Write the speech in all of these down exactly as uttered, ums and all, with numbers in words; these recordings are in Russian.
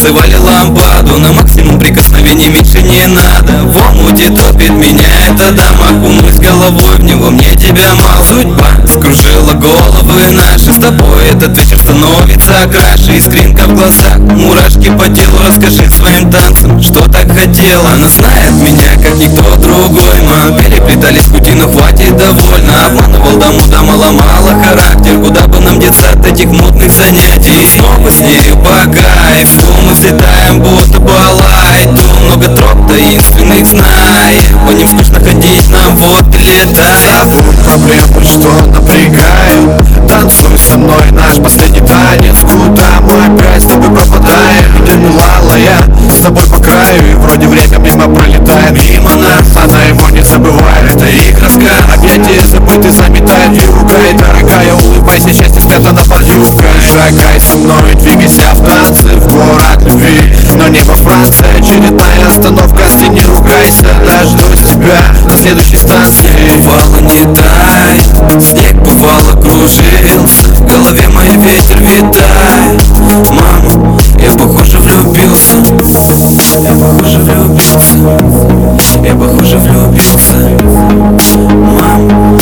Танцевали лампаду на максимум прикосновений, меньше не надо. В омуте топит меня эта дама, окунусь головой в него, мне тебя мало. Судьба скружила головы наши, с тобой этот вечер становится краше. Искринка в глазах, мурашки по телу, расскажи своим танцем, что так хотела. Она знает меня, как никто другой, мы переплетались пути, но хватит, довольно. Обманывал да муда, мало-мало характер, куда бы нам деться от этих модных занятий. Снова с нею по кайфу мы взлетаем, будто бы Алайду. Много троп таинственных знаем, по ним скучно ходить нам, вот и летаем. Забудь проблемы, что напрягает, танцуй со мной наш последний танец. Куда мы опять с тобой пропадаем? Где бывала я с тобой по краю, и вроде время мимо пролетает. Мимо нас, она его не забывает, это их рассказ. Объятия забыты заметает юга, и дорогая, улыбайся, счастье спрятано под юбкой. Шагай со мной, двигайся в танце в город любви, но не во Франции. Очередная остановка, не ругайся, дождусь тебя на следующей станции. Бывало не тает, снег бывало кружился, в голове мой ветер витает. Мама, я похоже влюбился, я похоже влюбился, я похоже влюбился. Мама,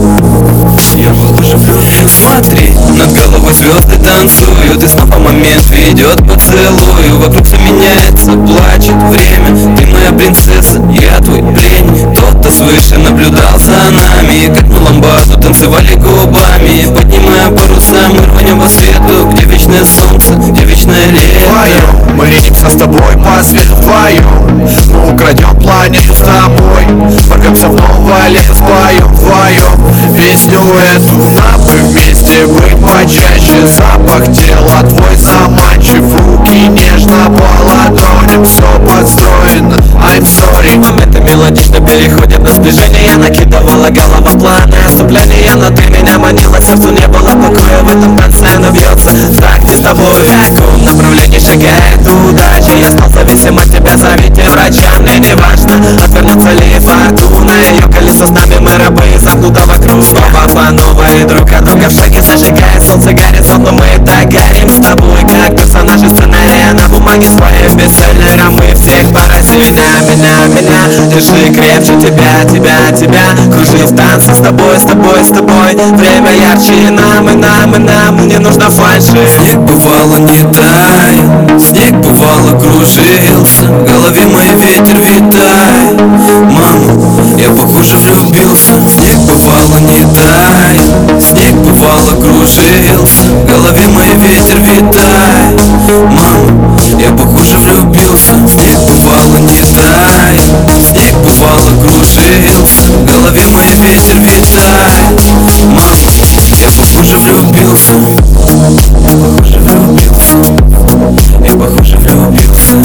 я похоже влюбился. Смотри, над головой звезды танцуют, и снова момент ведет к поцелую. Вокруг все меняется, плачет время, ты моя принцесса, я твой пленник. Тот-то свыше наблюдал за нами, как на ламбаду танцевали губами. Поднимая паруса, мы рванем по свету, где вечное солнце, где вечное лето. Вдвоем мы ринемся с тобой по свету, вдвоем мы украдем планету с тобой, ворвемся в новое лето, споем вдвоем песню эту. Нам бы вместе быть почаще, запах тела твой заманчив, руки нежно по ладоням, все подстроено, I'm sorry. Моменты мелодично переходят на сближение, я накидывала голова планы оступления, но ты меня манила, сердцу не было покоя. В этом танце оно бьется в такте с тобой. В каком направлении шагает удача, я стал зависим от тебя, зовите врача. Мне не важно, отвернется ли фортуна, ее колесо с нами, мы рабы замкнутого круга. Снова по новой, друг от друга в шаге зажигает солнце горизонт, но мы так горим с тобой, как персонажи сценария на бумаге своей бестселлером. Мы всех поразили, меня, меня, меня, держи крепче тебя, тебя, тебя. Кружи в танце с тобой, с тобой, с тобой. Время ярче и нам, и нам, и нам не нужно фальши. Снег бывало не тает, снег бывало кружился, в голове мой ветер витает. Мама, я похоже влюбился. Снег бывало не тает, снег бывало кружился, в голове мой ветер витает. Мама, я похоже влюбился. Снег бывало не тает, снег бывало кружился, в голове мой ветер витает. Мама, я похоже влюбился, я похоже влюбился, я похоже влюбился.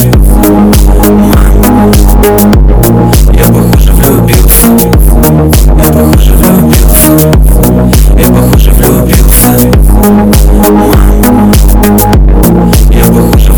Мама, я похоже влюбился, я похоже влюбился, я похоже влюбился. Мама, я похоже